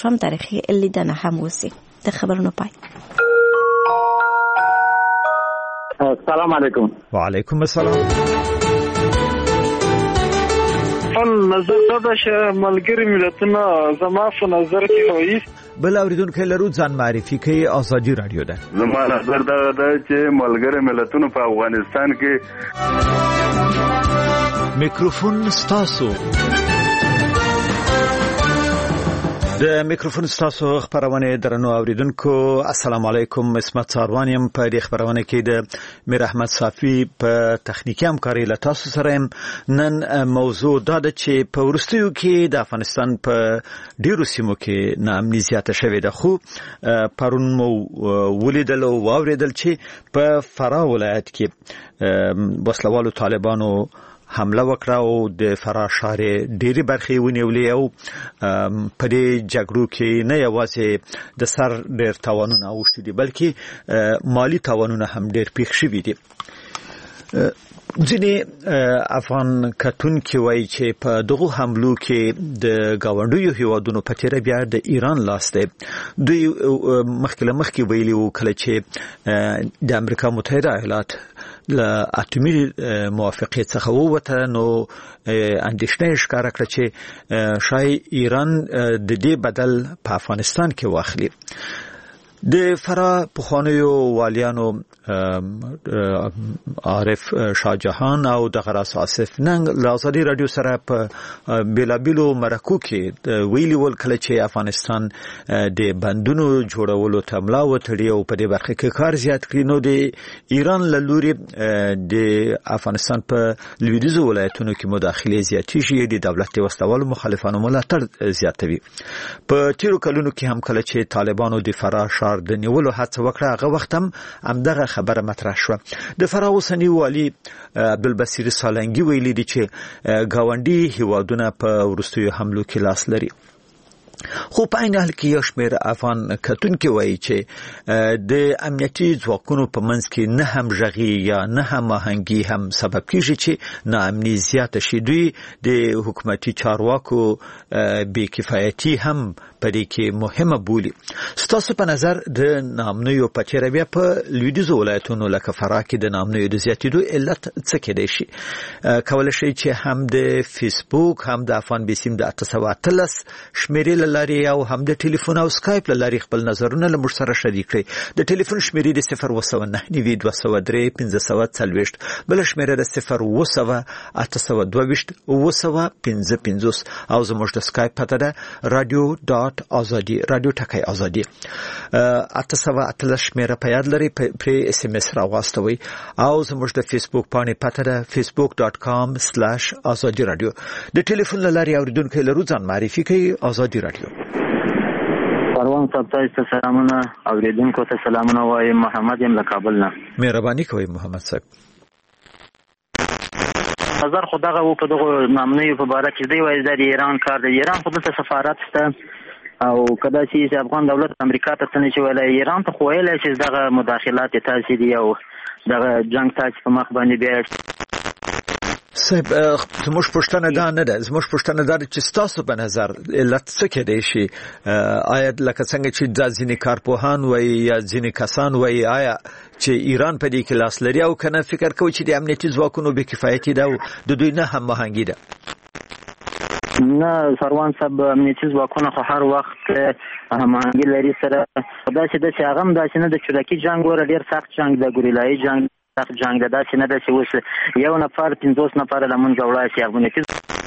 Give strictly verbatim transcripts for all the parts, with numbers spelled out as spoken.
پروګرام تاریخي لیدنه هم وسی. د خبرونو پای. السلام علیکم. وعلیکم السلام. ان نظر دا چې ملګری ملتونه زما په نظر کې وایي بل اوریدونکو لرو ځان معرفي کوي. آزادي رادیو ده. زما نظر دا ده چې ملګری ملتونه په افغانستان کې میکروفون ستاسو د میکروفون ستاسو خبرونه درنو اوریدونکو السلام علیکم. اسمت ساروانیم په دې خبرونه کې د میر احمد صافی په تخنیکی همکاري له تاسو سره. نن موضوع دا ده چې په ورستیو کې د افغانستان په ډیرو سیمو کې ناامني زیاته شوې ده، خو پرون مو ولیدل او واوریدل چې په فراه ولایت کې وسلوالو طالبانو حمله وکړه او د فراه ښار ډېری برخې ونیولې او په دې جګړو کې نه یوازې د سر ډېر تاوانونه اوښتي دي بلکې مالی تاوانونه هم ډېر پیښ شوي دي. ځینې افغان کتونکي وایي چې په دغو حملو کې د ګاونډیو هیوادونو په تیره بیا د ایران لاس دی. دوی مخکې له مخکې ویلي وو کله چې د امریکا متحده ایالات له اتمی موافقې څخه ووته نو اندېښنه ښکاره کړه چې شاید ایران د دې بدل په افغانستان کې واخلي. د فراه پخوانیو والیانو عارف شاه جهان او د غراس آصف نن له آزادي رادیو سره په بیلابیلو مرکو کې ویلي ول کله چې افغانستان د بندونو جوړولو ته ملا وتړي او په دې برخه کې کار زیات کړي نو د ایران له لوري د افغانستان په لویدیځو ولایتونو کې مداخله زیاتېږي، د دولت وسوالو مخالفانو ملاتړ زیاتوي. په تیرو کلونو کې هم کله چې طالبانو د فراه ښار د نیولو هڅه وکړه هغه وخت هم همدغه خبره مطرح شوه. د فراه اوسنی والي عبدالبصیر سالنګي ویلي دي چې ګاونډي هیوادونه په وروستیو حملو کې لاس لري. خو په عین حال کې یو شمېر افغان کتونکي وایي چې د امنیتي ځواکونو په منځ کې نه همغږي یا نه هماهنګي هم سبب کیږي چې ناامني زیاته شي. دوی د حکومتي چارواکو بې کفایتي هم په دې کې مهمه بولي. ستاسو په نظر د ناامنیو په چیرې بیا په لویدیځو ولایتونو لکه فراه کې د ناامنیو د زیاتېدو علت څه کېدای شي؟ کولی شئ چې هم د فیسبوک هم د افغان بیسیم د اته سوه اتلس شمېرې له لارې او هم د ټلیفون او سکایپ له لارې خپل نظرونه له موږ سره شریک کړئ. د ټلیفون شمېرې د صفر اوه سوه نهه نوي دوه سوه درې پنځه سوه څلوېښت، بله شمېره د صفر اوه سوه اته سوه دوه ویشت اوه سوه پنځه پنځوس او زموږ د سکایپ پته ده رادیو ډاټ آزادي، رادیو ټکی آزادي. اته سوه اتلس شمېره په یاد لرئ، پرې اس ام اس راواستوئ او زموږ د فیسبوک پاڼې پته ده فیسبوک ډاټ کام سلاش آزادي رادیو. د ټلیفون له لارې اوریدونکي لرو ځان معرفي کوي. آزادي رادیو. پروان صاحب تاسو سلامونه، اوریدونکو ته سلامونه وایم. محمد یم له کابل نه. مهرباني کوئ محمد صاحب. نظر خو دغه و په دغه نامنیو په باره کې دی وایي د ایران کار دی. ایران خو دلته سفارت شته او کدا چې افغان دولت امریکا ته څنګه چې ویلای ایران ته خو ویلای چې دغه مداخلات تاسو دي او دغه جنگ تاسو په مخ باندې بیا صاحب زموږ پوښتنه دا نه ده. زموږ پوښتنه دا ده چې ستاسو په نظر علت څه کېدای شي؟ آیا لکه څنګه چې د ځینې کارپوهان وایي یا ځینې کسان وایي آیا چې ایران په دې کې لاس لري او کنه فکر کوي چې د امنیتي ځواکونو بې کفایتي ده او د دوی نه هماهنګي ده؟ نه سروان صاحب، امنیتي ځواکونه خو هر وخت هماهنګي لري سره. داسې ده چې هغه هم داسې نه ده چورکي جنګ وره ډېر سخت جنګ ده، ګوریلایي جنګ سخت جنګ ده. داسې نه ده چې اوس یو نفر پنځوس نفره له منځه وړای شي. امنیتي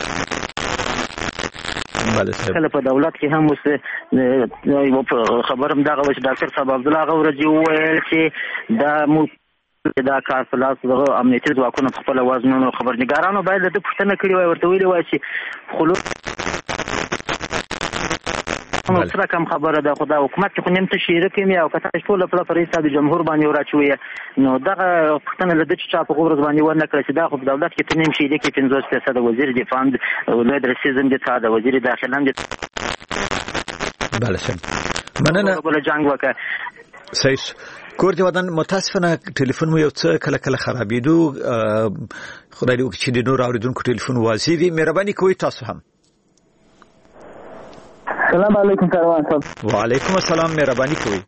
کله په دولت کې هم اوس خبر هم دغه و چې ډاکټر صاحب عبدالله هغه ورځ وویل چې دا مو دا کار په لاس دغه امنیتي ځواکونه په خپله وزنونو خبرنګارانو باید د ده پوښتنه کړې وای، ورته ویلي وای چې خلوص نو سره کم خبره ده. خو دا حکومت چې خو نیم ته شریک یم او که تاسو ټوله پله په رئیس د جمهور باندې وراچوئ نو دغه پوښتنه له ده چې چا په ورځ باندې ونه کړه چې دا خو په دولت کې ته نیم شریک یې پنځوس فیصده وزیر دفاع ولید رسیزم دي تا د وزیر داخله هم دي. بله صاحب مننه. بله جنګ وکړه. صحیح. کور دی ودان متاسفانه ټلیفون مو یو څه کله کله خرابېدو. خدای دې وکړي چې د نور اوریدونکو ټلیفون واضح وي. مهرباني کوئ تاسو هم. السلام علیکم کاروان صاحب. وعلیکم السلام. مهرباني کوئ.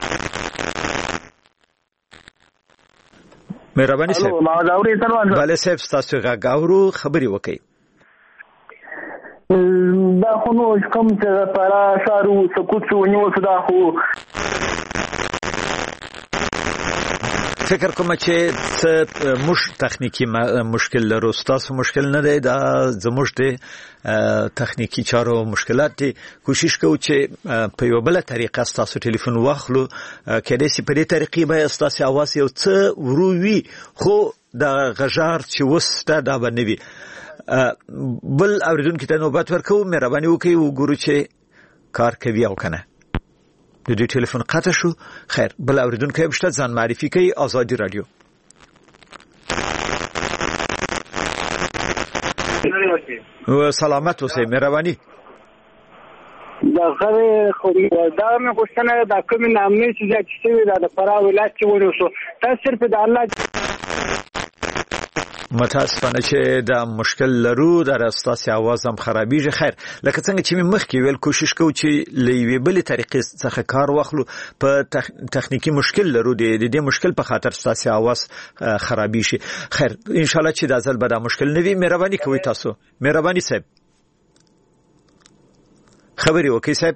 مهرباني صاحب. الو ما داوري کاروان. بله صاحب تاسو غاورو خبري وکي. دا خو نو کوم چې پارا شارو سکوت ونیو صدا خو فکر کوم چې څه مش تخنیکی مشکل لرو. تاسو مشکل نه دی دا زموږ د تخنیکی چارو مشکلات دي. کوشش کوو چې په یو بل طریقه تاسو ټلیفون واخلو کله چې په دې طریقې به تاسو اواز یو څه وروي خو دا غژار چې وسته دا بنوي. بل اوریدونکو ته نوبت ورکوم. مهرباني وکړئ وګورو چې کار کوي او کنه. د دې ټلیفون قطع شو. خیر بل اوریدونکو بشته ځان معرفي کوي. آزادي رادیو. و سلامت اوسئ. مهرباني. دا غره خو دا مې غوښتنه دا کوم نامې چې ځکه چې دا د فراه ولایت کې ونیو شو تاسو صرف د الله متاسفانه چې دا مشکل لرو. دا راستاسي आवाज هم خرابېږي. خیر لکه څنګه چې مې مخکې ویل کوشش کوو چې لوي بل طریقې څخه کار واخلو. په تخنیکی مشکل لرو. د دې مشکل په خاطر ستاسي आवाज خرابېږي. خیر ان شاء الله چې دا ځل به دا مشکل نه وي. مهرباني کوئ تاسو. مهرباني صاحب خبري وکي صاحب.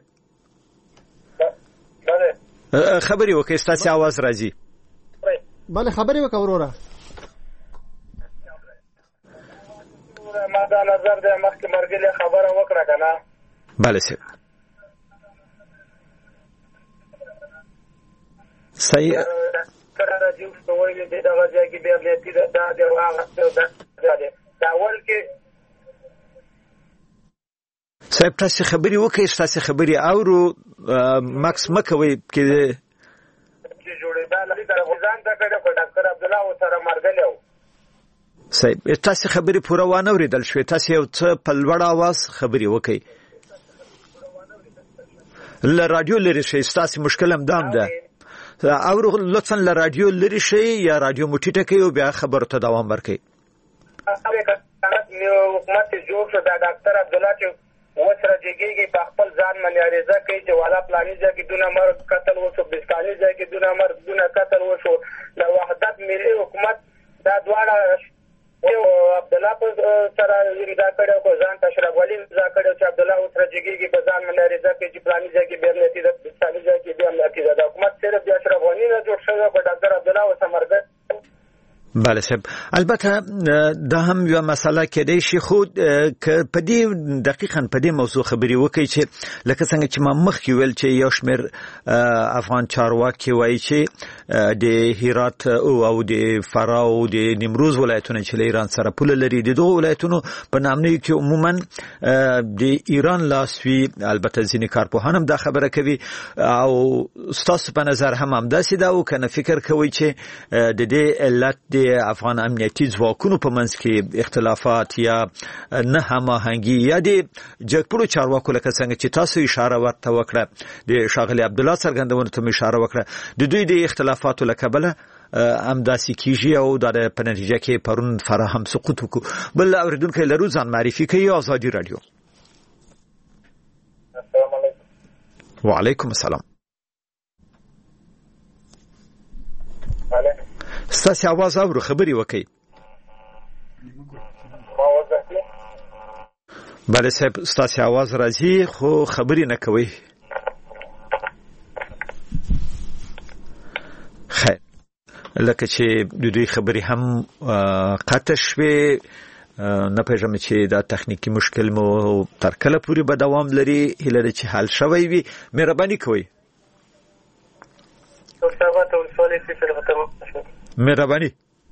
بله خبري وکي ستاسي आवाज راځي. بله خبري وکړه وروره. ما دا نظر د مخکې مرګلي خبره وکړه کنه. بله صاحب صحیح. کله راځي چې وایي د دغه ځای کې بیا بیا د دا د هغه دا اول کې صاحب تاسو خبري وکړئ. تاسو خبري اورو ماکس مکوي کې چې جوړېدا لري د غوزان د کډه کو ډاکټر عبد الله سره مرګلو. صاحب تاسو خبري پوره وانه اوریدل شوې. تاسو یو څه په لوړ आवाज خبري وکړئ. ل رادیو لري شي. تاسو مشکل هم دام ده او لطفا ل رادیو لري شي یا رادیو مټیټه کوي او بیا خبرو ته دوام ورکړئ. حکومت جوړ شو د ډاکټر عبد الله چې وسره جګیږي په خپل ځان باندې اړیزه کوي چې والا پلاني ځای کې دونه مرګ قتل وشو بسکاني ځای کې دونه مرګ دونه قتل وشو. د وحدت ملي حکومت دا دواړه او عبد الله په سره امضا کړو کو ځان تشرف ولي امضا کړو چې عبد الله وسره جګیږي په ځان باندې اړیزه کوي چې پلاني ځای کې بیا نتیجه د بسکاني ځای کې بیا نتیجه د حکومت صرف د اشرف غنی نه جوړ شوی په ډاکټر عبد الله وسمرګ. بله صاحب البته دا هم یو مسله کېدای شي خو په دې دقیقاً په دې موضوع خبري وکړي چې لکه څنګه چې ما مخکې ویل چې یو شمېر افغان چارواکي وایي چې د هرات او د فراه او د نیمروز ولایتونه چې له ایران سره پوله لري د دوه ولایتونو په نامنۍ کې عموما د ایران لاسوي. البته ځینې کارپوهان هم دا خبره کوي او ستاسو په نظر هم همداسې ده او کنه فکر کوي چې د دې علت د افغان امنیتي ځواکونو په منځ کې اختلافات یا نه هماهنګي یا د جګپړو چارواکو لکه څنګه چې تاسو اشاره ورته وکړه د شاغلي عبد الله څرګندونه ته اشاره وکړه د دوی د اختلافاتو لکبله امداسي کیږي او د په نتیجه کې پرون فراهم سقوط وکړو. بل اوریدونکو لرو ځان معرفي کوي. آزادي رادیو. السلام علیکم. وعلیکم السلام. ستاسو आवाज اورو خبري وکړئ. بله صاحب ستاسو आवाज راځي خو خبري نه کوي. خیر لکه چې د دوی خبري هم قطع شوې. نه پېژنم چې دا تخنیکی مشکل مو تر کله پورې به دوام لري. هیله ده چې حل شوی وي. مهرباني کوئ. مهرباني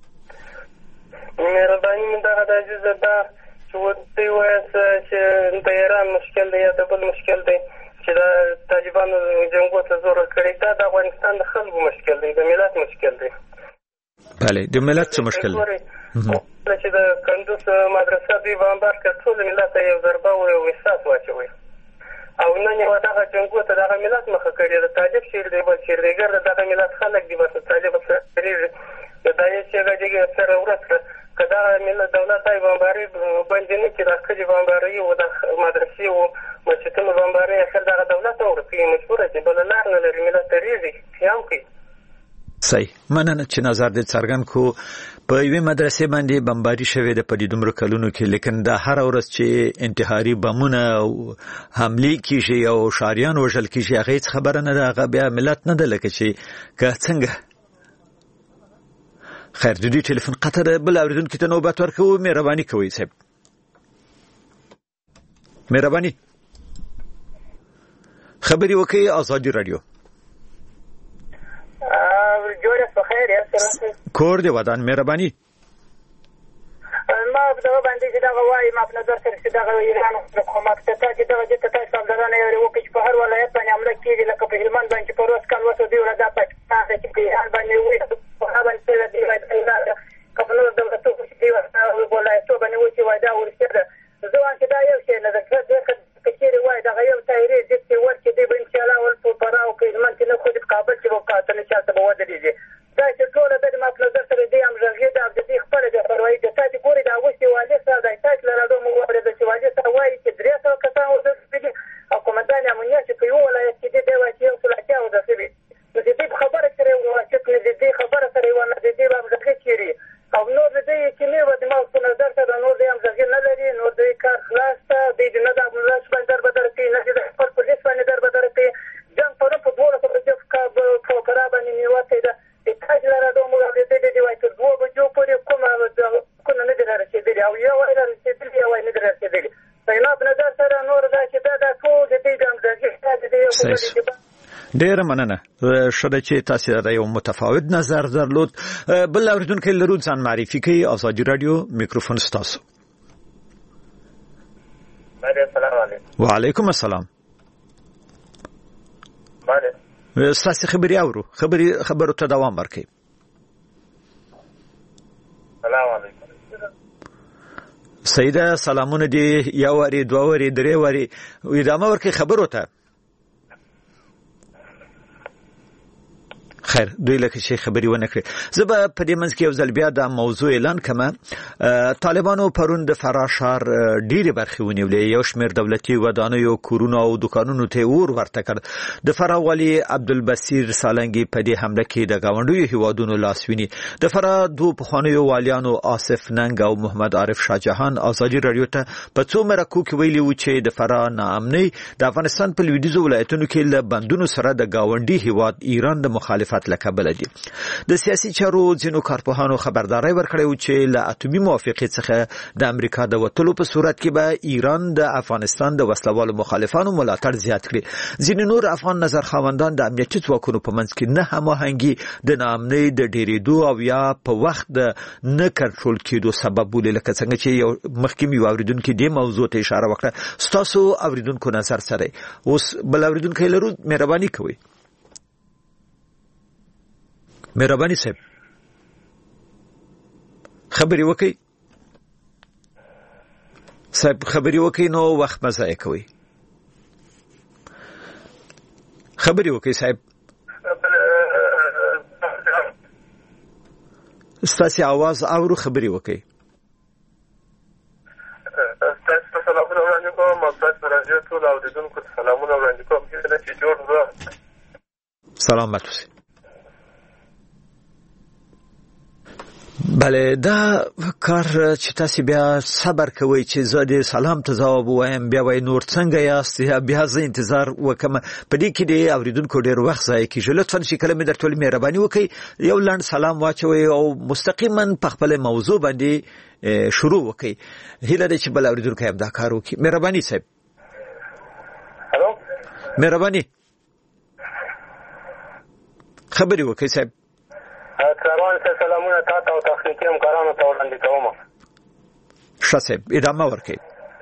مهرباني من دغه د عزیز ده چې ودی وایي چې د ایران مشکل دی یا د بل مشکل دی چې د طالبانو جنګو ته زور کړی دا د افغانستان د خلکو مشکل دی د ملت مشکل دی. بله د ملت څه مشکل دی چې د کندوز مدرسه دوی بمبار کړ ټول ملت یو ضربه او یو احساس واچوي او نن یو دغه جنګو ته دغه ملت مخه کړی د طالب شیر دی بل شیر دیګر دغه ملت خلک دی بس طالب سره د دایې چې هغه سره ورسره کدا ملت دولت ای بمباری باندې نه چې د خځې بمباری او د مدرسې او مسجدونو بمباری اخر د کې مجبور چې بل لار نه لري ملت تریزي خیام کوي. صحیح مننه چې نظر دې څرګند کو. په یوې مدرسې باندې بمباري شوې ده په دې دومره کلونو کې، لیکن دا هر ورځ چې انتحاري بمونه حملې کیږي او شاریان وژل کیږي هغه هیڅ خبره نه ده، هغه بیا ملت نه ده لکه چې که څنګه. خیر د دې ټلیفون قطر بل اوریدونکو ته نوبت ورکوو. مهرباني کوئ صاحب، مهرباني خبري وکړئ. آزادي رادیو جوړه په خیر یا سره کور دی ودان. مهرباني ما په دغه باندې چې دغه وایي ما په نظر سره چې دغه ایران حکومت ته چې دغه چې تاسو صاحبانه یې وکړي چې په هر ولایت باندې حمله کیږي لکه په هلمند باندې په روز کال وسو دی ولدا پاکستان چې په ایران باندې وایي په هغه باندې دی وایي کله نو دغه څه چې دی ولایتو باندې وایي چې وایي دا ورسته ځوان چې دا یو شی نه ده چې کچېره وایي دغه یو تایری د څه ورته دی به ان شاء الله ول په پراو کې هلمند نه خو د کابل چې وکړه نه چاته به ودرېږي دا چې ټول د ما په نظر سره دی هم ژغې د د دې خبره د پروايي د تاسو ګوري دا وستي والي سره د تاسو لرادو مو وره د چې والي سره وایي چې درې سو کسان و د سپیډي او کومندان امنیه چې په یو ولایت کې دی وایي چې یو سلاټیا و د سپیډي نو دې خبره سره وایي چې دې خبره سره و نه دې هم ژغې چیري او نو دې چې نه و د ما په نظر سره نو دې هم ژغې نه لري نو دې کار خلاص ته دې نه د ملاش باندې در بدر کې نه دې خپل پولیس باندې در بدر کې جنگ په په دوه په دې کا په کرا باندې نیوته ده تاسو لرادو مو د دې د وایي تر دوه بجو پورې کومه کومه نه درته رسیدلی او یو وایي رسیدلی او نه درته رسیدلی پیدا په نظر سره نور دا چې دا د ټول د دې د دې ډیر مننه شته چې تاسو د یو متفاوت نظر درلود. بل اوریدونکو لرو ځان معرفي کوي. آزادي رادیو میکروفون ستاسو. السلام علیکم. وعلیکم السلام. باندې ستاسو خبري اورو خبري خبرو ته دوام ورکړئ. السلام علیکم. سیده سلامونه دي یو وری دوه وری درې وری ادامه ورکړئ خبرو ته. خیر دوی لکه شي خبري ونه کړې. زه به په دې منځ کې یو ځل بیا د موضوع اعلان کما. طالبانو پرون د فراه ښار ډېرې برخې ونیولې، یو شمېر دولتي ودانیو کورونو او دکانونو ته اور ورته کړ. د فراه والي عبدالبصیر سالنګي په دې حمله کې د گاونډیو هیوادونو لاس ویني. د فراه دوه پخوانیو والیانو آصف ننګ او محمد عارف شاهجهان آزادي رادیو ته په څو مرکو کې ویلي و چې د فراه ناامنۍ د افغانستان په لویدیځو ولایتونو کې له بندونو سره د گاونډي هیواد ایران د مخالفت لکبل دي. د سیاسي چارو ځینو کارپوهانو خبرداري ورکړې و چې له اټومي موافقې څخه د امریکا د وټلو په صورت کې به ایران د افغانستان د وسلوالو مخالفانو ملاتړ زیات کړي. ځینې نور افغان نظر خواندان د امنیتي ځواکونو په منځ کې نه هماهنګي د ناامنۍ د ډېرېدو او یا په وخت د نه کنټرول کېدو سبب بولي، لکه څنګه چې یو مخکې یو اوریدونکو دې موضوع ته اشاره وکړه. ستاسو اوریدونکو نظر سره اوس بل اوریدونکو لرو. مهرباني کوئ. مهرباني صاحب خبري وکي. صاحب خبري وکي نو وخت مزه کوي. خبري وکي صاحب. ستاسو आवाज اورو خبري وکي. تاسو سلامونه وړاندې کوم. تاسو راځي ټول اوریدونکو سلامونه وړاندې کوم چې جوړ سلامت اوسئ. بله دا کار چې تاسو بیا صبر کوئ چې زه دې سلام ته جواب وایم بیا وای نور څنګه یاست یا بیا زه انتظار وکم په دې کې دې اوریدونکو ډیر وخت ځای کیږي. لطفاً شي کلمې درته مهرباني وکړئ یو لاند سلام واچوي او مستقیما په خپل موضوع باندې شروع وکړئ. هیله ده چې بل اوریدونکو هم دا کار وکړي. مهرباني صاحب. هلو مهرباني خبري وکړئ صاحب. کاروان ته سلامونه تاسو او تخنیکی همکارانو ته وړاندې کوم. ښه صاحب ادامه ورکړئ.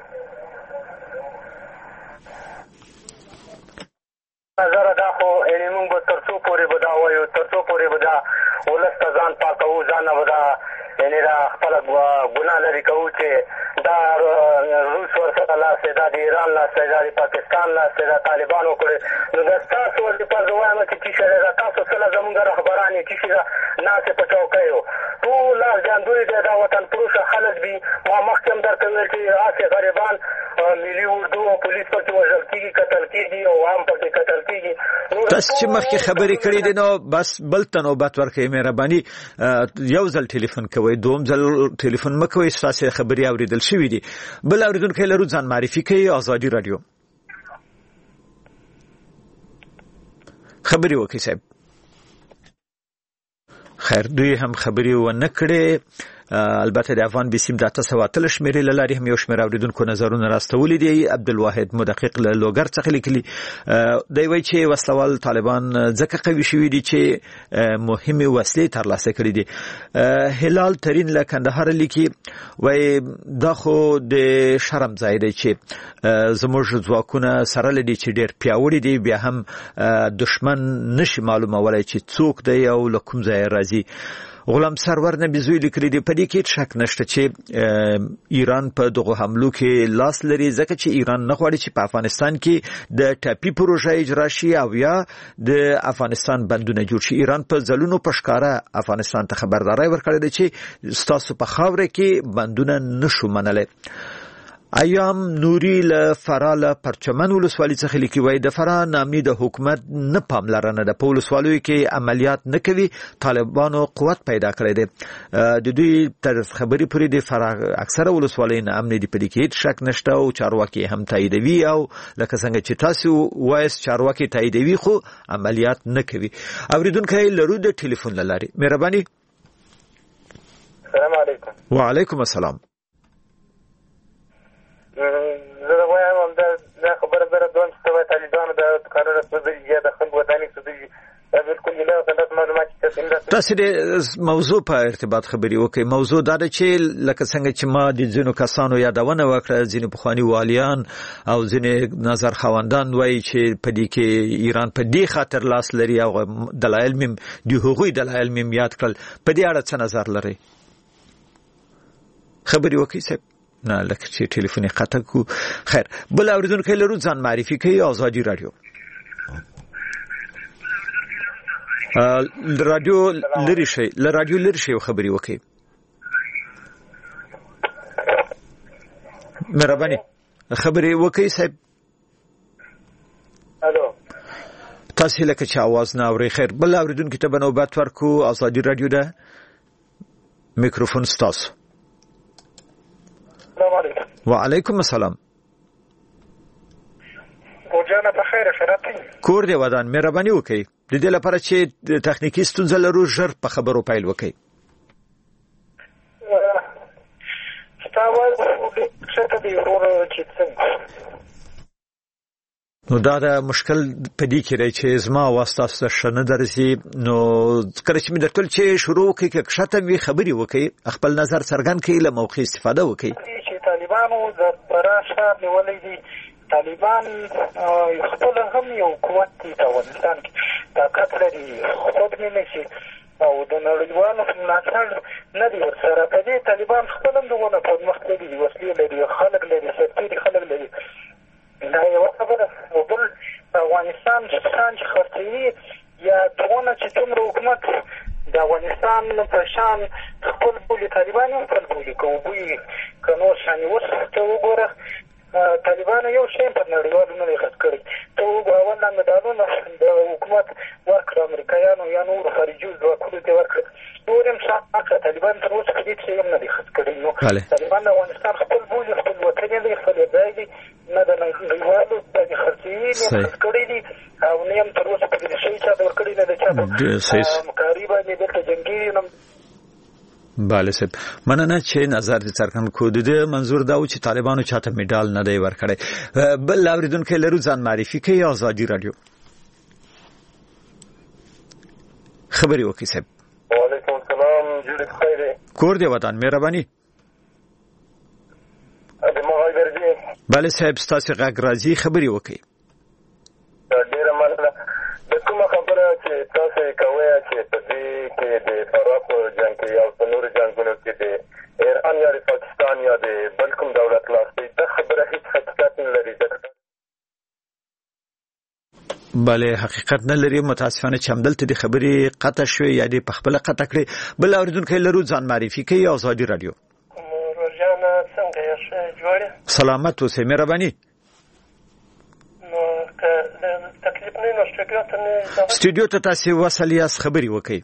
نظر دا خو یعنې موږ به تر څو پورې به دا وایو تر څو پورې به دا ولس ته ځان پاکوو ځان نه به دا یعنې دا خپله ګناه لرې کوو چې دا روس ورسره لاس دی دا د ایران لاس دی دا د پاکستان لاس دی دا طالبانو کړی نو دا ستاسو وظیفه زه وایم چې څه شی دی دا تاسو سله زمونږ رهبران یې څه شي ده ناستې په چوکیو ټول لاس جاندوري دی دا وطن فروشه خلک دي. ما مخکې هم درته ویل چې هسې غریبان ملي اردو او پولیس پکې وژل کېږي قتل کېږي او عام پکې قتل کېږي تاسو چې مخکې خبرې کړې دي نو بس بل ته نوبت ورکړئ مهرباني یو ځل ټلیفون کوئ دوم ځل ټلیفون مه کوئ ستاسو خبرې اوریدل شوې دي بل اوریدونکی لرو ځان معرفي کوي آزادي رادیو خبرې وکړئ صاحب خیر دوی هم خبرې ونه کړې البته د افغان بسیم د تاسو واتل شمیرې لاري هم یو شمیر اوریدونکو نظرونه راستولې دي عبدالواحد مدقق له لوګر څخه لیکلي دی وایي چې وسلوال طالبان ځکه قوي شوي دي چې مهمه وسلې ترلاسه کړې دي هلال ترين له کندهار لیکي وایي دا خو د شرم ځای دی چې زموږ ځواکونه سره لدی چې ډېر پیاوړي دي بیا هم دشمن نشي معلومولای چې څوک دی او له کوم ځای راځي غلام سرور نبی زوی لیکلی دی په دې کې شک نشته چې ایران په دغه حملو کې لاس لري ځکه چې ایران نه غواړي چې په افغانستان کې د ټاپي پروژه اجرا شي او یا د افغانستان بندونه جوړ شي ایران په ځلونو پښکارا افغانستان ته خبرداري ورکړې ده چې ستاسو په خاوره کې بندونه نشو منلای ایام نوري له فراله پرچمن ولسوالۍ څخه لیکي وای د فرا نامي د حکومت نه پاملرنه د پولیسوالۍ کې عملیات نه کوي طالبانو قوت پیدا کړی دی د دوی تر خبري پرې د فرا اکثره ولسوالۍ نه امن دي په دې کې شک نشته او چارواکي هم تاییدوي او لکه څنګه چې تاسو وایس چارواکي تاییدوي خو عملیات نه کوي اوریدونکو لرو د ټلیفون لاري مهرباني السلام علیکم وعلیکم السلام زه وایم دا دا خبره بره دوم چې طالبانو د قانون سودی د خلکو وداني سودی دا بالکل نه غلط معلومات تاسو د موضوع په ارتباط خبري وکي موضوع دا چې لکه څنګه چې ما د ځینو کسانو یادونه وکړه ځینو پخوانی والیان او ځینې نظر خواندان وایي چې په دې کې ایران په دې خاطر لاس لري او دلایل مم د هغوی دلایل مم یاد کړل په دې اړه څه نظر لري خبري وکي څه نه لکه چې ټلیفون قطع کو خیر بل اوریدونکو لرو ځان معرفي کوي آزادي رادیو رادیو لری شي ل رادیو لری شي خبري وکي مهرباني خبري وکي صاحب الو تاسو لکه چې आवाज نه اوري خیر بل اوریدونکو ته بنوبت ورکو آزادي رادیو ده میکروفون ستاسو وعلیکم السلام وجانا بخیر شرطي کور دی ودان مهرباني وکي د دې لپاره چې تخنیکی ستونزه لرو ژر په خبرو پیل وکي ستاول څه دی ورور چې څنګه نو دا د مشکل په دې کې راځي چې زما واسطه شنه درسي نو کله چې مې درتل چې شروع کې کې شته وی خبري وکي خپل نظر څرګند کړي له موقع استفاده وکي طالبانو د پراشه نیولې دي طالبان خپل هم یو قوت دی په افغانستان کې طاقت لري خود نه نشي او د نړیوالو ملاتړ نه دی ورسره په دې طالبان خپل هم دغه په مخ کې دي وسلې لري خلک لري سرتيري خلک لري دا یو خبره او بل افغانستان څنګه خرڅوي یا دغه چې څومره حکومت د افغانستان په شان خپل بولي طالبان هم خپل بولي کوي کنو شاني وسته وګوره طالبان یو شی په نړیوالو نه خط کړی ته وګوره ولنګ دالونه د حکومت ورکړ امریکایانو یا نور خارجي ځواکونو ته ورکړ نورم شاته طالبان تر اوسه هیڅ شی هم نه دي خط کړی نو طالبان د افغانستان خپل بولي خپل وطن دی خپل ځای دی نه د نړیوالو د خرڅي نه خط کړی دي او نیم تر اوسه په دې شی چې دا ورکړی نه دی چې مقریبا نه دلته جنگي نم bale sab مننه چې نظر دې څرګند کو د منظور دا و چې طالبانو چاته میډال نه دی ورکړی بل اوریدونکو لرو ځان معرفي کوي آزادي رادیو خبري وکي صاحب وعلیکم السلام جوړ خیر کور دی وطن مهرباني د مغای درځي bale صاحب ستاسو غږ راځي خبري وکي ډیره مننه د کومه خبره چې تاسو کوي چې په دې کې د فرق جنگ کې او په نور جنگونو کې د ایران یا پاکستان یا د بلکم دولت لاس د خبره هیڅ حقیقت نه لري bale حقیقت نه لري متاسفانه چې همدلته د خبري قطع شوی یا د پخپل قطع کړي بل اوریدونکو لرو ځان معرفي کوي آزادي رادیو روزانه څنګه یې جوړه سلامت اوسئ مهرباني نو که تکلیف نه نشته سټوډیو ته نه سټوډیو ته تاسو وصل یاست خبري وکي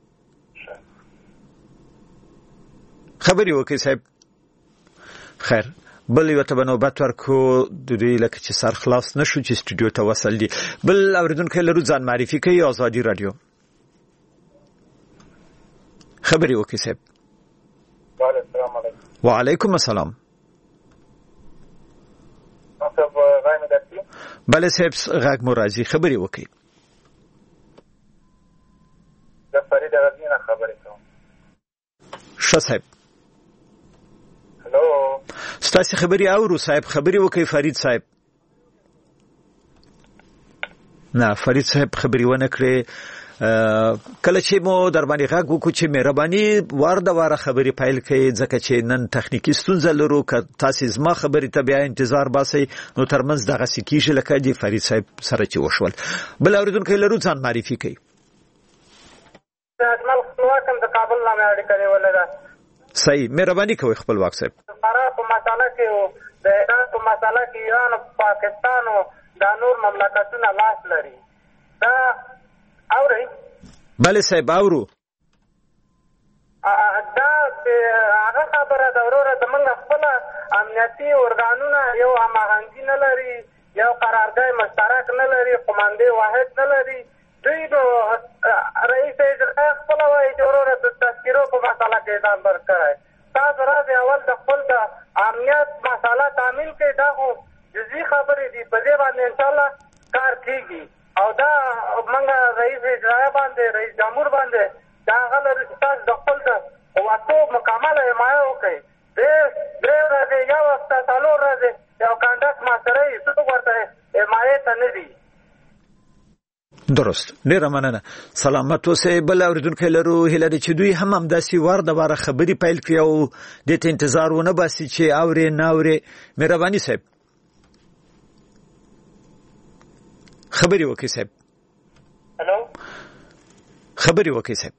خبري وکي صاحب خیر بل یو ته بنوبت ورکو د دې لکه چې سر خلاص نشو چې سټوډیو ته وصل دي بل اوریدونکو لرو ځان معرفي کوي آزادي رادیو خبري وکي صاحب السلام علیکم وعلیکم السلام صاحب غاښ مې درته بله صاحب غاښ مو راځي خبري وکي د فرید غزنی نه خبرې کوم ښه صاحب هلو ستاسو خبري اورو صاحب خبري وکي فرید صاحب نه فرید صاحب خبري ونه کړې کله چې مو در باندې غږ وکړو چې مهرباني وارده واره خبري پایل کړئ ځکه چې نن تخنیکی ستونزه لرو که تاسو زما خبري ته بیا انتظار باسئ نو ترمنځ دغه سکیږي لکه دی فرید صاحب سره چې وشول بل اوریدونکو لرو ځان معرفي کړئ اجمل خپلواکم د کابل نه اړیکه نیولې ده صحیح مهرباني کوئ خپلواک صاحب فراه په مساله کې د ایران په مساله کې ایران او پاکستان او د نور مملکتونو لاس لري دا اورئ بله صاحب اورو دا هغه خبره ده وروره زموږ خپل امنیتي ارګانونه یو هماهنګي نه لري یو قرارداد مشترک نه لري قوماندې واحد نه لري دوی نو رئیس اجرائیه خپله وایي چې وروره د تذکیرو په مسله کې ځان بر کړی تاسو راځئ اول د خپل د امنیت مسله تامین کړئ دا خو جزي خبرې دي په دې باندې انشاءالله کار کېږي او دا موږ رئیس اجرائیه باندې رئیس جمهور باندې دا هغه لري چې تاسو د خپل د قوتو مکمله حمایه وکړئ درې ورځې یو هفته څلور ورځې یو کنډک محاصره یې څوک ورته حمایې ته نه دي درست ډیره مننه سلامت اوسئ بل اوریدونکو لرو هیله ده چې دوی هم همداسې وار د واره خبري پیل کړي او دې ته انتظار ونه باسي چې اورې نه اورې مهرباني صاحب خبري وکي صاحب هلو خبري وکي صاحب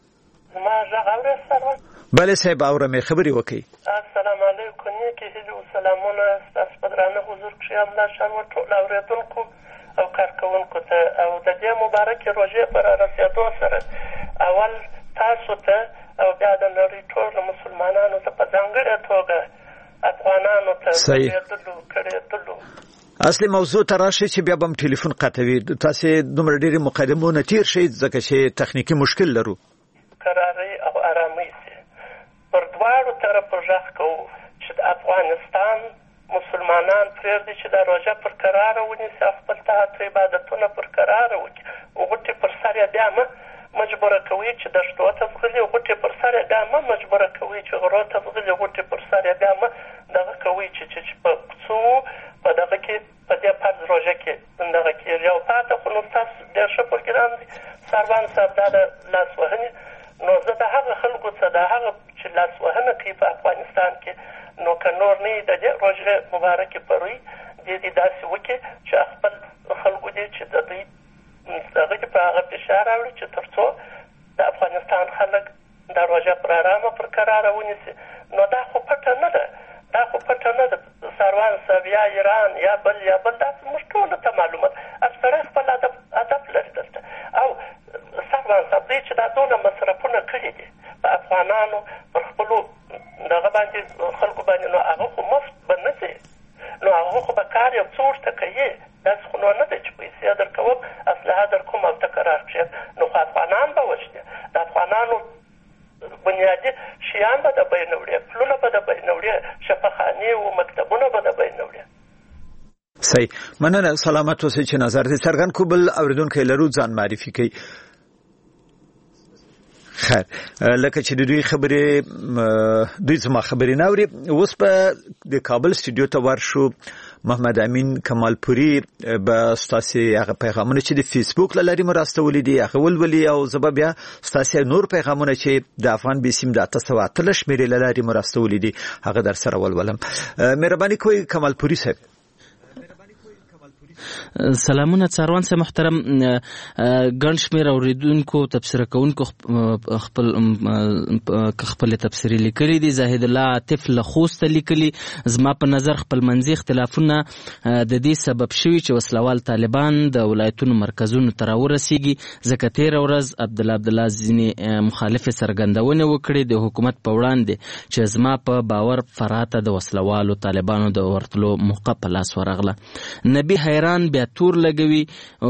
ما غږ اورئ سلام بله صاحب اورم خبري وکي السلام علیکم نیکی هیلې او سلامونه ستاسو په درانه حضور کښې همدا شان ټول اورېدونکو او کارکوونکو ته او د دې مبارکې روژې په رارسېدو سره اول تاسو ته او بیا د نړۍ ټولو مسلمانانو ته په ځانګړې توګه افغانانو ته کړېدلو کړېدلو اصلي موضوع ته راشي چې بیا به ټلیفون قطوي تاسو دومره ډېرې مقدمونه تیر شئ ځکه چې تخنیکي مشکل لرو قرارۍ او ارامۍ سي پر دواړو طرفو غږ کوو چې د افغانستان مسلمانان پرېږدي چې دا روژه پر قراره ونیسي او خپل طاعت عبادتونه پر قراره وکړي غوټې پر سر یې بیا مه مجبوره کوي چې دښتو ته ځغلي غوټې پر سر یې بیا مه مجبوره کوي چې غرو ته ځغلي غوټې پر سر یې بیا مه دغه کوي چې چې په کوڅو په دغه کې په دې فرض روژه کې دغه کېږي او پاته خو نو ستاسو ډېر ښه پروګرام دی سروان صاحب دا د لاسوهنې نو زه د هغه خلکو څخه د هغه چې لاسوهنه کوي په افغانستان کې نو که نور نه وي د دې روژې مبارکې پروي دې دې داسې وکړي چې خپل خلکو دې چې د دوی هغه کې په هغه فشار راوړي چې تر څو د افغانستان خلک دا روژه پر ارامه پر قراره ونیسي نو دا خو پټه نه ده دا خو پټه نه ده سروان صاحب یا ایران یا بل یا بل دا موږ ټولو ته معلومات سړی خپل هدف هدف لري دلته او سروان صاحب دوی چې دا دونه مصرفونه کړي دي په افغانانو پر خپلو دغه باندې خلکو باندې نو هغه خو مفت به نه ځي نو هغه خو به کار یو څه ورته کوي داسې خو نو نه دی چې پیسې در کوم اسلحه در کوم او ته قرار کړي نو خو افغانان به وژني د افغانانو بنیادي شیان به د بیې نه وړي پلونه به د بیې نه وړي شفاخانې و مکتبونه به د بیې نه وړي صحیح مننه سلامت اوسئ چې نظر دې څرګند کړو بل اوریدونکی لرو ځان معرفي کوي خیر لکه چې د دوی خبرې دوی زما خبرې نه اوري اوس په د کابل سټوډیو ته ورشو محمد امین کمالپوري به ستاسو هغه پیغامونه چې د فیسبوک لاري مراستولې دي هغه ولولي او زه بیا ستاسو نور پیغامونه چې د افغان بیسیم د تاسو اتل شمیرې لاري مراستولې دي هغه در سره ولولم مهرباني کوئ کمالپوري صاحب سلامونه څاروان سه محترم ګڼ شمېر اوریدونکو تبصره کوونکو خپل خپل تبصرې لیکلي دي. زاهد الله عاطف له خوست لیکلي زما په نظر خپل منځي اختلافونه د دې سبب شوي چې وسلوال طالبان د ولایتونو مرکزونو ته راورسیږي ځکه تېره ورځ عبدالله عبدالله ځینې مخالفې څرګندونې وکړې د حکومت په وړاندې چې زما په باور فراه ته د وسلوالو طالبانو د ورتلو موقع په لاس ورغله. نبی حیران بیا تور لګوي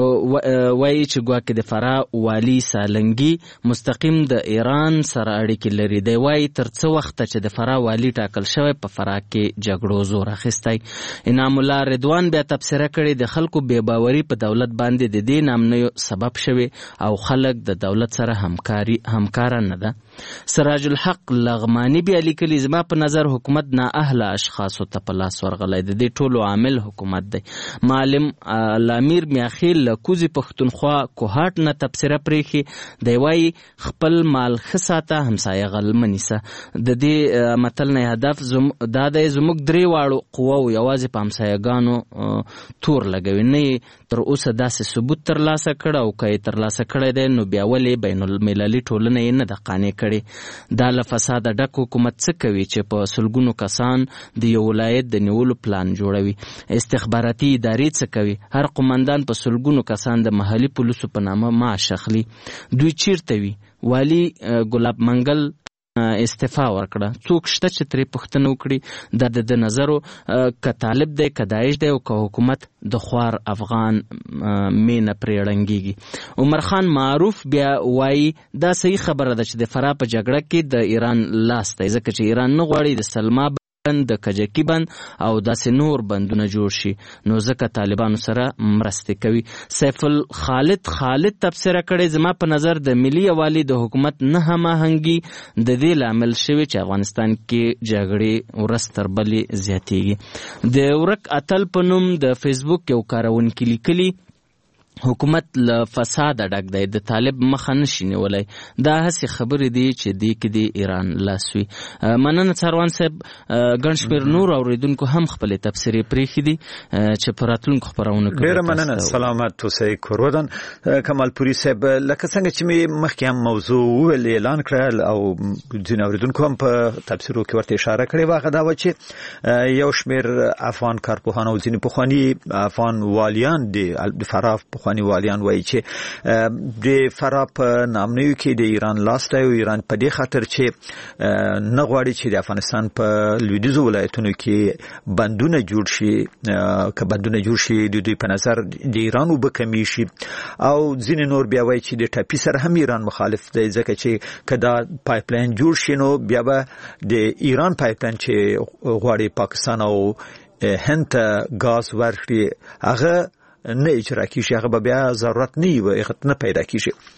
وایي چې ګواکې د فراه والي سالنګي مستقیم د ایران سره اړیکې لري. دی وایي تر څه وخته چې د فراه والي ټاکل شوی په فراه کې جګړو زور اخیستی. انعام الله رضوان بیا تبصره کړې د خلکو بې باوري په دولت باندې د دې نامنیو سبب شوی او خلک د دولت سره همکاري همکاره نه ده. سراج الحق لغمانی بیا لیکلي زما په نظر حکومت نااهله اشخاصو ته په لاس ورغلی د دې ټولو عامل حکومت دی. معلم لامیر میاخیل له کوزي پښتونخوا کوهاټ نه تبصره پرېښي دی وایي خپل مال ښه ساته همسایه غل مه نیسه. د دې متل نه هدف دا دی زموږ درې واړو قواو یوازې په همسایهګانو تور لګوي نه یې تر اوسه داسې ثبوت ترلاسه کړی او که یې ترلاسه کړی دی نو بیا ولې بین المللي ټولنه یې نه ده قانع کړې. دا له فساده ډک حکومت څه کوي چې په سلګونو کسان د یو ولایت د نیولو پلان جوړوي. استخباراتي ادارې څه کوي؟ هر قمندان په سلګونو کسان د محلي پولیسو په نامه معاش اخلي. دوی چیرته وي؟ والي ګلاب منګل استعفا ورکړه. څوک شته چې ترې پوښتنه وکړي؟ دا د نظرو که طالب دی که داعش دی او که حکومت د خوار افغان مینه پرې ړنګېږي. عمر خان معروف بیا وایي دا صحیح خبره ده چې د فراه په جګړه کې د ایران لاس دی ځکه چې ایران نه غواړي د سلما د کجکي بند او داسې نور بندونه جوړ شي نو ځکه طالبانو سره مرستې کوي. سیف الخالد خالد تبصره کړې زما په نظر د ملي یووالي د حکومت نه هماهنګي د دې لامل شوی چې افغانستان کې جګړې ورځ تر بلې زیاتېږي. د ورک اتل په نوم د فیسبوک یو کاروونکي لیکلي حکومت له فساده ډک دی د طالب مخه نشي نیولی. دا هسې خبرې دي چې دې کې د ایران لاس وي. مننه څاروان صاحب. ګڼ شمېر نور اورېدونکو هم خپلې تبصرې پرېښي دي چې په راتلونکو خپرونو کې ډېره مننه. سلامت اوسئ کورودن. کمال پوري صاحب لکه څنګه چې مې مخکې هم موضوع وویل اعلان کړل او ځینې اورېدونکو هم په تبصرو کې ورته اشاره کړې وه هغه دا وه چې یو شمېر افغان کارپوهان او ځینې پخواني افغان والیان د فراه پخواني والیان وایي چې د فراه په نامنیو کې د ایران لاس دی او ایران په دې خاطر چې نه غواړي چې د افغانستان په لویدیځو ولایتونو کې بندونه جوړ شي. که بندونه جوړ شي د دوی په نظر د ایران اوبه کمی شي او ځینې نور بیا وایي چې د ټاپي سره هم ایران مخالف دی ځکه چې که دا پایپ لاین جوړ شي نو بیا به د ایران پایپ لاین چې غواړي پاکستان او هند ته ګاز ورکړي هغه نه اجرا کیږي هغه به بیا ضرورت نه وي هغه نه پیدا کیږي.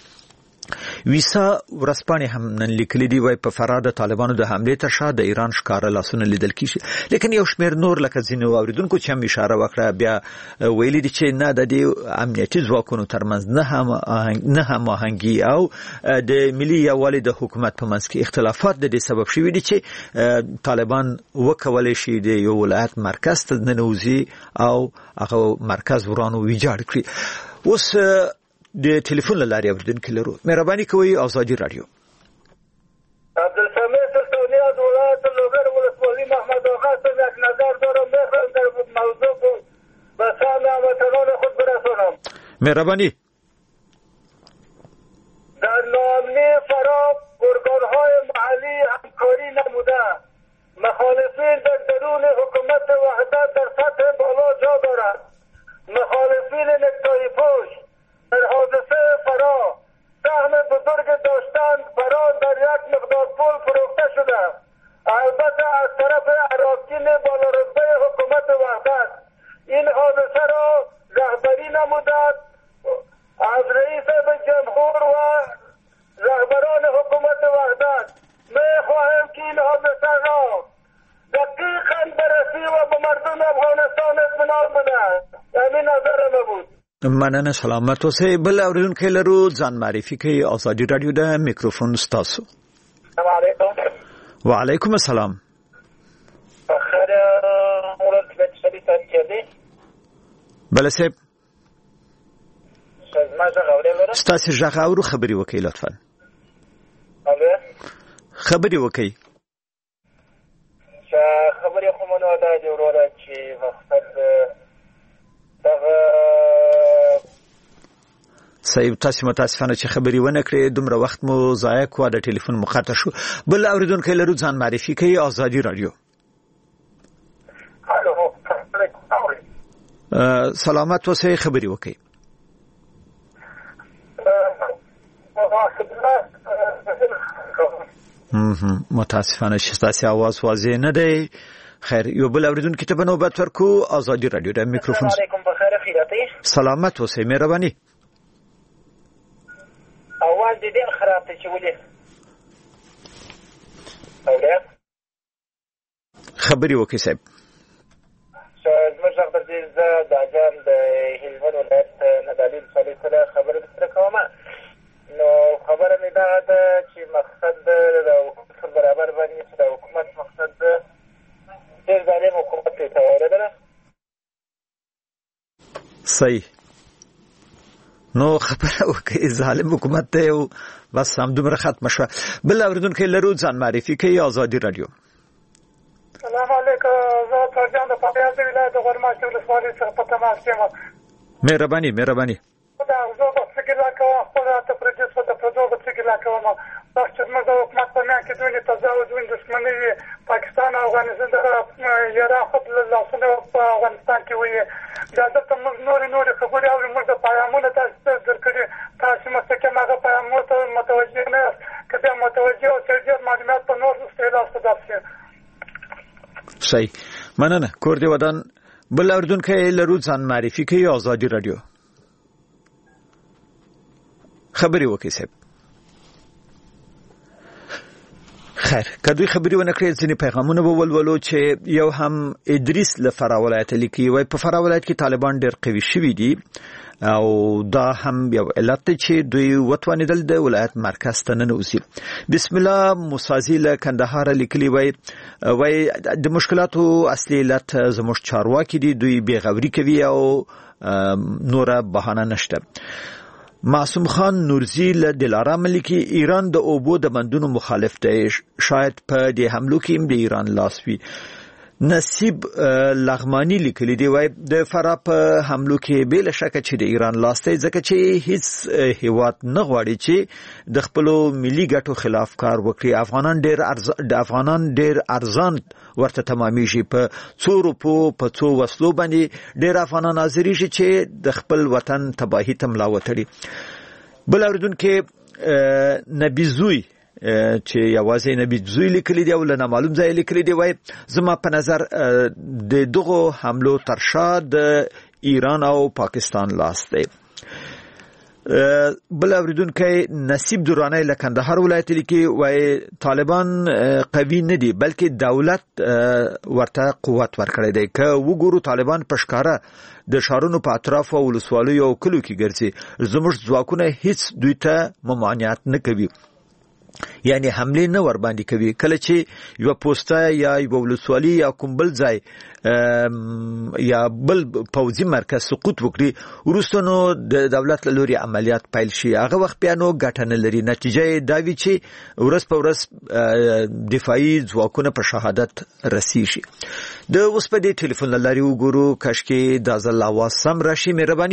ویسا ورسپانې هم نن لیکلي دي وایي په فراه د طالبانو د حملې تر شا د ایران ښکاره لاسونه لیدل کیږي. لیکن یو شمېر نور لکه ځینې اورېدونکو چې هم اشاره وکړه بیا ویلي دي چې نه د دې امنیتي ځواکونو ترمنځ نه هماهنګي او د ملي یووالي د حکومت په منځ کې اختلافات د دې سبب شوي دي چې طالبان وکولی شي د یو ولایت مرکز ته ننوځي او هغه مرکز ورانو ویجاړ کړي. اوس د ټلیفون له لارې اورېدونکي لرو. مهرباني کوئ آزادي رادیو. عبدالسمیع سلطانی از ولایت لوگر ولسوالی محمد آقا صاحب یک نظر دارم میخواهم در موضوع به سهم هموطنان خود برسانم. مهربانی. در ناامنی فراه ارگانهای محلی همکاری نموده. مخالفین در درون حکومت وحدت در سطح بالا جا دارند. مخالفین نکتای پوش در حادثه فراه سهم بزرگ داشتند. فراه در یک مقدار پول فروخته شده. البته از طرف اراکین بالارتبه حکومت وحدت این حادثه را رهبری نمودند. از رئیس جمهور و رهبران حکومت وحدت می خواهیم که این حادثه را دقیقاً بررسی و به مردم افغانستان اطمینان بدهند. همین نظر ما بود. مننه. سلامت اوسئ. بل اورېدونکی لرو ځان معرفي کوي. آزادي رادیو د میکروفون ستاسو. السلام علیکم. وعلیکم السلام. بخیر. مولد بچری تاکیدی بله صاحب زما ځغ اورېدل ستاسو ځغ اورو خبري وکړئ لطفا الو خبري وکړئ چې خبرې خو مونږ دا دی وروره چې مقصد دغه صحیح تاسو متاسفانه چې خبري ونه کړې دومره وخت مو ضایع کړ د ټلیفون مخاطب شو بل اوریدونکو لرو ځان معرفي کوي ازادي رادیو الو سلامت اوسئ خبري وکړئ هم متاسفانه چې تاسو आवाज واضح نه دی خیر یو بل اوریدونکو ته نوبت ورکو ازادي رادیو د میکروفون السلام علیکم بخیر خیراتي سلامت اوسئ مهرباني اواز دې ډېر خراب دی چې ولې اوریا خبري وکړئ صاحب زموږ ځغ د دې زه د اجان د هلمند ولایت نه د علي صالح سره خبرې سره کوم نو خبره مې دا ده چې مقصد د حکومت برابر باندې چې د حکومت مقصد ډېر ظالم حکومت دی ته اورېدله صحیح نو خبره وکړئ ظالم حکومت دی او بس همدومره ختمه شوه بل اوریدونکو لرو ځان معرفي کوي ازادي رادیو السلام علیکم زه ترجان د پټیال ولایت د غورماشي ولسوالۍ څخه په تماس یم مهرباني مهرباني دا زه په فکر لا کوم خپل ته پردیس په پردو په فکر لا کوم تاسو چې موږ د حکومت په میان کې دوی تزاوج وین دښمنۍ پاکستان او افغانستان د یاره خپل لاسونه په افغانستان کې وي دا د موږ نور نور خبرې او موږ د پیغامونه تاسو درکړي تاسو مستقیم هغه پیغامونه ته متوجه نه کبه متوجه او چې معلومات په نور استعلاس تدارسي صحیح مننه کور دی ودان بل اوریدونکو لرو ځان معرفي کوي ازادي رادیو خبري وکړئ صاحب خیر کدوې خبري ونه کړې ځینې پیغامونه وولولو چې یو هم ادریس له فرا ولایت لیکي وای په فرا ولایت کې طالبان ډېر قوي شوي دي او دا هم یو علت چې دوی وتوانیدل د ولایت مرکز ته ننوځي بسم الله مسازی له کندهار لیکلي وای وای د مشکلاتو اصلي علت زموږ چارواکي دي دوی بیغوري کوي او نوره بهانه نشته معصوم خان نورزی له دلارام لیکي ایران د اوبو د بندونو مخالف دی شاید په دې حملو کې هم د ایران لاس وي نصیب لغمانی لیکلی دی وای د فرا په حملو کې بل شک چې د ایران لاس دی ځکه چې هیڅ هیواد نه غواړي چې د خپل ملي ګټو خلاف کار وکړي افغانان ډېر ارز... د افغانان ډېر ارزان ورته تمامېږي په څو روپو په څو وسلو باندې ډېر افغانان حاضرېږي چې د خپل وطن تباہي ته ملا وتړي بل اوریدونکو نبی زوی چې یوازې نبی زوی لیکلی دی او له معلوم ځای لیکلی دی وای زما په نظر د دغه حملو ترشا د ایران او پاکستان لاس دی بل اوریدونکو نصیب دورانه له کندهار ولایت لیکي وای طالبان قوي نه دي بلکې دولت ورته قوت ورکړی دی که وګورو طالبان پښکارا د شارونو په اطراف او ولسوالیو او کلو کې ګرځي زموږ ځواکونه هیڅ دوی ته ممانعت نه کوي یعنی حمله نه ور باندې کوي کله چې یو پوسټه یا یو ولسوالي یا کوم بل ځای یا بل پوځي مرکز سقوط وکړي ورستنو د دولت لوري عملیات پیل شي هغه وخت بیا نو ګټنه لري نتیجه دا وی چې ورس په ورس دفاعي ځواکونه په شهادت رسیږي د اوس په دې ټلیفون لاري وګورو کاشکي د ځل اواز سم راشي مهرباني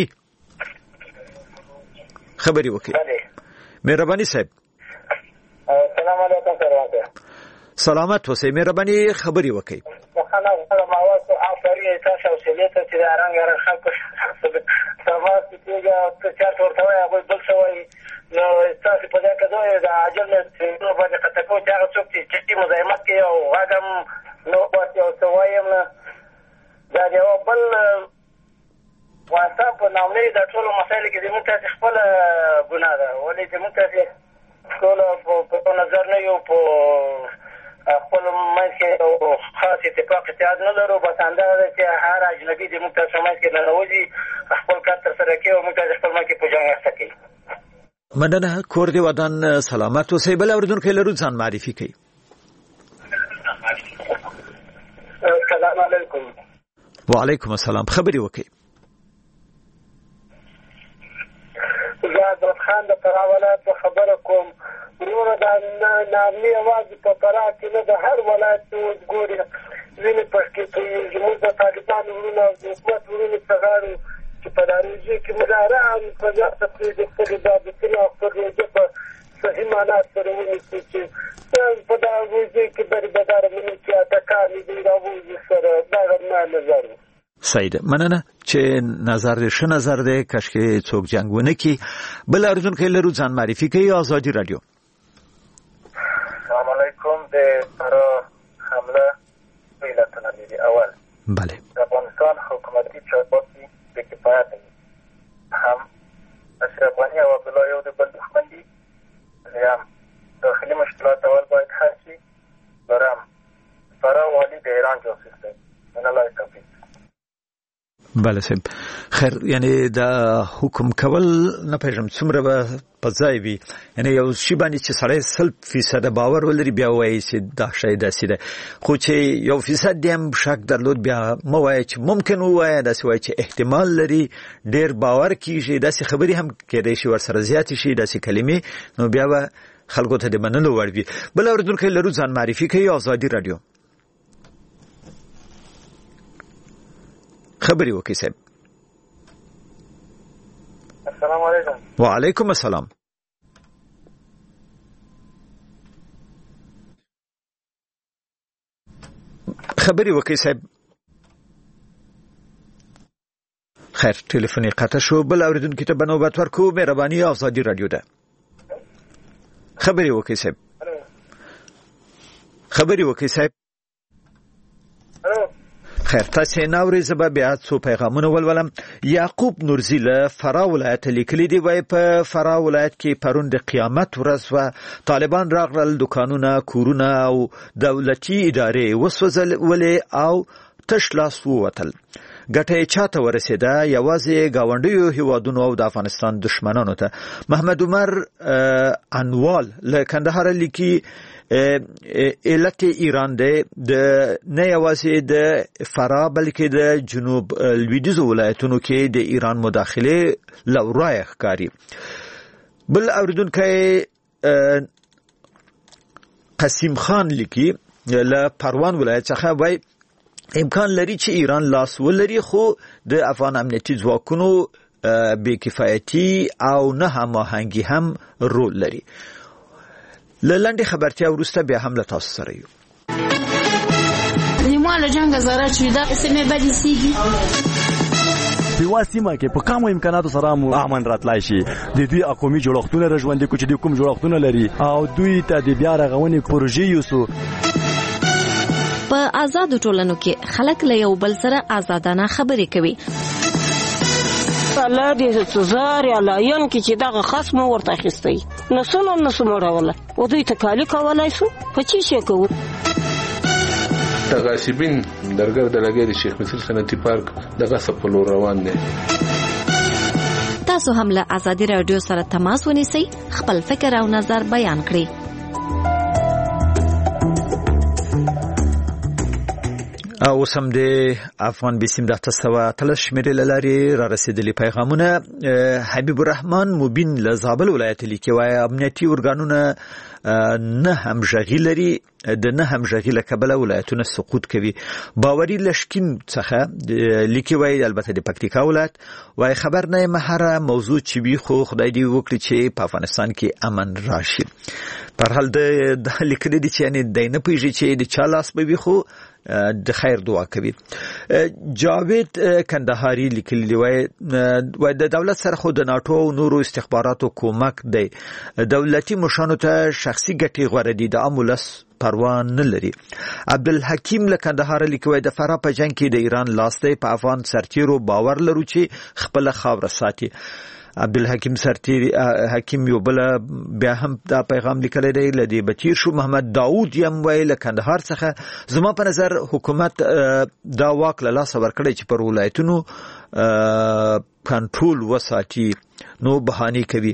خبري وکړئ مهرباني صاحب السلام علیکم سره سلامت اوسئ مهرباني خبري وکړئ خلک خپل مواز او افریقا تاسو سلیت چې رنګ رنګ خلکو تماس کیږي او چې ورته وایي هغه بل څه وایي نو تاسو په دې کې دوی د عجل نه باندې کتکو چې هغه څوک چې مزاحمت کوي او هغه نو پاتې او څه وایم نه دا یو بل واسطه په نامې د ټول مسایل کې د موږ تاسو خپل ګناه ده ولې چې موږ تاسو ټول په نظر نه یو په خپل مایسکې او خاص اتفاق اتحاد نه لرو بس اندازه چې هر اجنبي د موږ تاسو مایسکې نه نوځي خپل کار تر سره کوي او موږ تاسو خپل مایسکې په جنګ سکي مننه کور دی ودان سلامت اوسئ بل اوریدونکو لرو ځان معرفي کړئ السلام علیکم وعلیکم السلام خبري وکړئ خان د فراه ولایت خبره کوم. وروره دا نامني یوازې په فراه کې نه د هر ولایت کې اوس ګورې وینې پښکې تویېږي. موږ د طالبانو وروڼه او د حکومت وروڼو څه غواړو چې په دا روژې کې مداره هم په زیاته پرېږدي خپلې بابتونه او خپل روژه په صحیح معنا سره ونیسي چې په دا روژې کې برې بداره منو چې اټکانې دي راووځي سره دغه ما نظر و. صحیح ده، مننه چې نظر دې ښه نظر دی. کاشکې څوک جنګ ونه کړي. بل اورېدونکی لرو، ځان معرفي کوي. ازادي راډیو. السلام علیکم. د فراه حمله علتونه لري. اول بله د افغانستان حکومتي چارواکي بې کفایته دي. هم اشرف غني او عبدالله یو د بل دښمن دي. دویم داخلي مشکلات اول باید حل شي. څلورم فراه والي د ایران جاسوس دی. من الله توفیق. بله صاحب، خیر، یعنی دا حکم کول نه پېژنم څومره به په ځای وي. یعنی یو شي باندې چې سړی سل فیصده باور ولري بیا وایي چې دا شی داسې ده، خو چې یو فیصد دې هم شک درلود بیا مه وایه چې ممکن ووایه، داسې وایه چې احتمال لري، ډېر باور کېږي. داسې خبرې هم کېدای شي ورسره زیاتې شي داسې کلمې، نو بیا به خلکو ته د منلو وړ وي. بل اورېدونکی لرو، ځان معرفي کوي. ازادي راډیو. خبري وکي صاحب. السلام علیکم. وعلیکم السلام. خبري وکي صاحب. خیر، ټلیفوني قطع شو. بل اوریدونکو ته بنوبت ورکو. مهرباني. ازادي راډیو ده. خبري وکي صاحب. خبري وکي صاحب. خیر، تاسو ناوري زبا بیا څو پیغامونه ولولم. یعقوب نورزی له فراه ولایت لیکلي دی، وای په فراه ولایت کې پرون د قیامت ورځ و، طالبان راغلل، دکانونه، کورونه او دولتي ادارې وسوځولې او تش لاس ووتل. ګټه چاته ورسېده؟ یوازې گاونډیو هیوادونو او د افغانستان دشمنانو ته. محمد عمر انوال له کندهار لیکي علت ایران ده د نه یوازې د فراه بلکې د جنوب لویدیځ ولایتونو کې د ایران مداخله لورای ښکاري. بل اوریدونکی قسیم خان لیکي له پروان ولایت څخه، وای امکان لري چې ایران لاس ولري، خو د افغان امنیتي ځواکونو بې کفایتي او نه هماهنګي هم رول لري. لنډه خبرتیا وروسته بیا هم له تاسو سره یو. نیماله جنگ زاره چې دا سمې بدې سیږي په واسمه کې په کومو امکاناتو سره مو امن راتلای شي. د دوی اقومي جوړښتونه راژوندې کو چې د کوم جوړښتونه لري او دوی ته د بیا رغونې پروژې یوسو. په آزاد ټولنو کې خلک له یو بل سره آزادانه خبرې کوي. الله دې سزار یا لاین کې چې دغه خصم ورته اخیستی نو څنګه نو سموروله او دوی تکالی کولای شو په چی شي کوو. تغاسبین درګر د لګي د شیخ مصر صنعتي پارک دغه سپلو روان دي. تاسو هم له ازادي رادیو سره تماس ونیسئ، خپل فکر او نظر بیان کړئ. او سم د افغان بیسیم د تاسو ته شمیرې لاري را رسیدلي پیغامونه. حبیب الرحمن مبین له زابل ولایت لیکي، وای امنیتي ارګانونه نه همغږي لري، د نه همغږي له کبله ولایتونه سقوط کوي. باوري لشکین څخه لیکي، وای البته د پکتیکا ولایت، وای خبر نه مهره موضوع چې وي خو خدای دې وکړي چې په افغانستان کې امن راشي. پر حال د لیکلي دي چې یعنی دینه پیږي چې د چا لاس به وي خو د خیر دعا کوي. جاوید کندهاري لیکلي وای وای د دولت سره خو د ناتو او نورو استخباراتو کومک دی، دولتي مشانو ته شخصي ګټې غوړه دي، د امولس پروا نه لري. عبدالحکیم له کندهار لیکي، وای د فراه په جنگ کې د ایران لاس دی، په افغان سرتیرو باور لرو چې خپل خاور ساتي. عبدالحکیم سرتیری حکیم یو بل بیا هم دا پیغام لیکلی دی لدی بچیر شو. محمد داوود یم وای له کندهار څخه، زما په نظر حکومت دا واک له لاسه ورکړی چې پر ولایتونو کنټرول وساتي، نو بهانه کوي.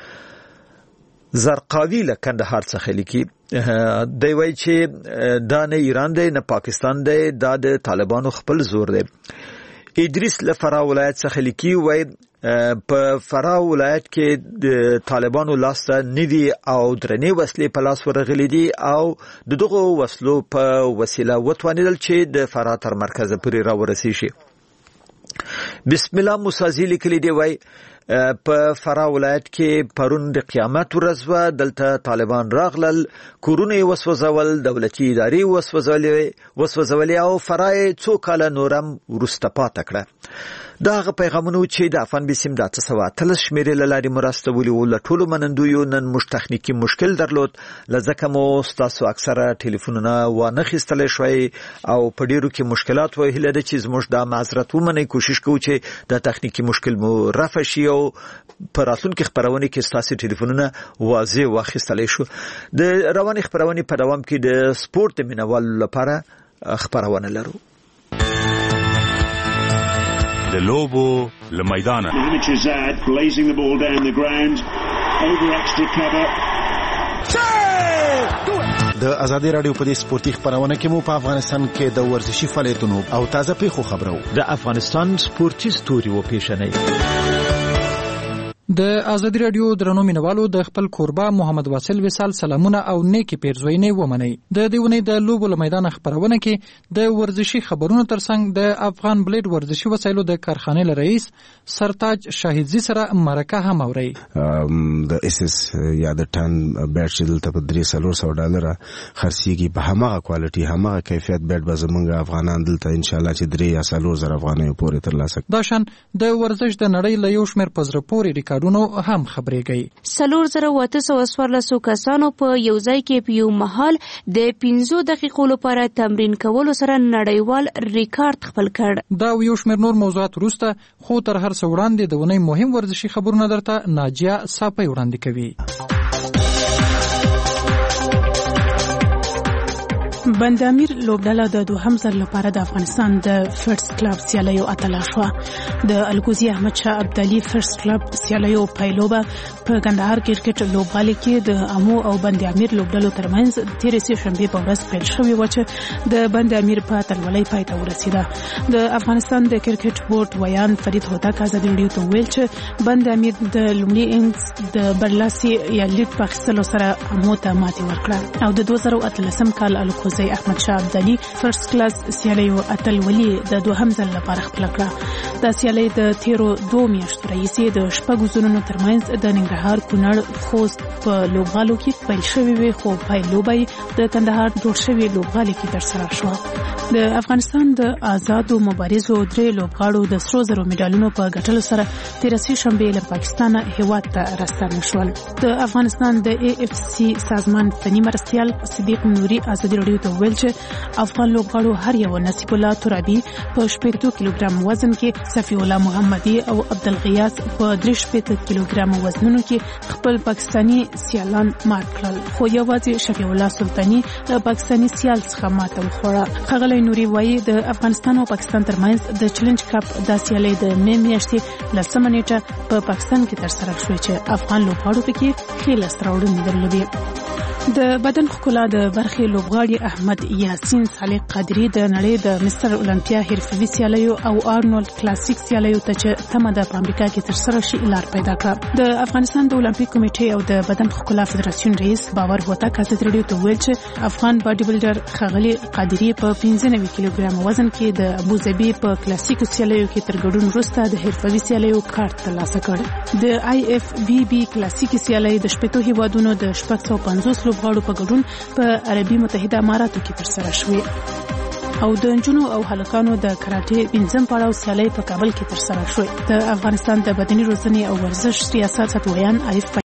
زرقاوی له کندهار څخه لیکي، دی وای چې دا نه ایران دی نه پاکستان دی، دا د طالبانو خپل زور دی. ادریس له فراه ولایت څخه لیکي، وای په فراه ولایت کې د طالبانو لاسته ندي او درنې وسلې په لاس ورغلي دي او د دغه وسلو په وسیله وتوانیدل چې د فراه تر مرکز پورې راورسي شي. بسم الله موسازی لیکلي دی وای په فراه ولایت کې پرون د قیامت ورځ و، دلته طالبان راغلل، کورونه وسوځول، دولتي ادارې وسوځولې وسوځولې او فراه څو کاله نورم ورسته پاتې کړه. دا هغه پیغامونه چې د افغان بسیم د اته سوه اتلس شمیرې له لارې مرستولي وو. له ټولو منندویو نن موږ تخنیکي مشکل درلود، لځکه مو ستاسو اکثره ټلیفونونه وانه خیستلی شوی او په ډیرو کې مشکلات و. هیله ده چې زموږ دا معذرت ومنئ، کوشش کوو چې د تخنیکي مشکل مو رفع شي او په راتلونکي خپرونې کې ستاسو ټلیفونونه واضح واخیستلی شو. د روانې خپرونې په دوام کې د سپورت د مینوالو لپاره خپرونه لرو. د لوبو له میدانه د ازادي رادیو په دې سپورتي خبرونه کې مو په افغانستان کې د ورزشي فعالیتونو او تازه پیښو خبرو د افغانستان سپورتي ستوري و پیښنې. د ازادي رادیو درنو مینوالو د خپل کوربه محمد واصل وصال سلامونه او نیکی پیرزوینې ومنئ. د دیونې د لوبو له میدان خبرونه کې د ورزشي خبرونو ترڅنګ د افغان بلیډ ورزشي وسایلو د کارخانې له رئیس سرتاج شاهدزي سره مرکه هم اوري. د اس اس یا د ټن بیټ چې دلته په درې سلور سو ډالر خرڅيږي په هماغه کوالټي هماغه کیفیت بیټ به زمونږ افغانان دلته ان شاء الله چې درې یا سلور زر افغانۍ پورې ترلاسه دا شان د ورزش د نړۍ له یو شمېر په زړه پورې ریکارډونو هم خبرېږي. سلور زره واته سوه څوارلسو کسانو په یو ځای کې په یو مهال د پنځو دقیقو لپاره تمرین کولو سره نړیوال ریکارډ خپل کړ. دا یو شمېر نور موضوعات وروسته، خو تر هر څه وړاندې د ونې مهم ورزشي خبرونه درته ناجیه صافی وړاندې کوي. بند امیر لوبډله د دوهم ځل لپاره د افغانستان د فرست کلب سیالیو اتله شوه. د الګوزي احمد شاه ابدالي فرست کلب سیالیو پایلوبه په کندهار کرکټ لوبغالي کې د امو او بند امیر لوبډلو ترمنځ تېرې سې شنبې په ورځ پیل شوې وه چې د بند امیر په اتلولۍ پای ته ورسېده. د افغانستان د کرکټ بورډ ویان فرید هوتک ازادي راډیو ته وویل چې بند امیر د لومړي اننګز د برلاسي یا لیډ په اخیستلو سره امو ته ماتې ورکړه او د دوه زره اتلسم کال الګوزي احمد شاه ابدالي فرست کلاس سیالیو اتلولي د دوهم ځل لپاره خپل کړه. دا سیالي د تیرو دوه میاشتو راهیسې د شپږو زونونو ترمنځ د ننګرهار، کونړ، خوست په لوبغالو کې پیل شوې وي، خو پایلوبه د کندهار جوړ شوې لوبغالي کې ترسره شوه. د افغانستان د آزادو مبارزو درې لوبغاړو د سرو زرو میډالونو په ګټلو سره تېره سې شنبې له پاکستانه هېواد ته راستانه شول. د افغانستان د ای اف سی سازمان فني مرستیال صدیق نوري ازادي راډیو ته ویل چې افغان لوبغاړو هر یو نصیب الله ترابي په شپږ کیلوګرام وزن کې، صفی الله محمدي او عبدالغیاث په درې شپږ کیلوګرام وزنونو کې خپل پاکستانی سیالان مات کړل، خو یوازې شفیع الله سلطانی د پاکستانی سیال څخه ماته وخوړه. ښاغلی نوري وایي د افغانستان او پاکستان ترمنځ د چیلنج کپ د سیالۍ د مې میاشتې لسمه نیټه په پاکستان کې ترسره شوې چې افغان لوبغاړو پکې ښې لاسته راوړنې درلودې. د بدن ښکلا د برخې لوبغاړي احمد یاسین صالح قادری د نړۍ د مستر اولمپیا حرفوي سیالیو او آرنولد کلاسیک سیالیو ته چې تمه ده په امریکا کې ترسره شي لار پیدا کړه. د افغانستان د اولمپیک کمیټې او د بدن ښکلا فدراسیون رئیس باور هوتک ازادي راډیو ته ویل چې افغان باډي بلډر ښاغلي قادری په پنځه نوي کیلوګرام وزن کې د ابوظبي په کلاسیکو سیالیو کې تر ګډون وروسته د حرفوي سیالیو کارت ترلاسه کړ. د آی اف بی بی کلاسیکي سیالۍ د شپږو هیوادونو د شپږ سوه پنځوس لوبغاړو په ګډون په عربي متحده اماراتو کې ترسره شوې او د نجونو او هلکانو د کراټې پنځم پړاو سیالۍ په کابل کې ترسره شوې. د افغانستان د بدني روزنې او ورزش ریاست سطویان عارف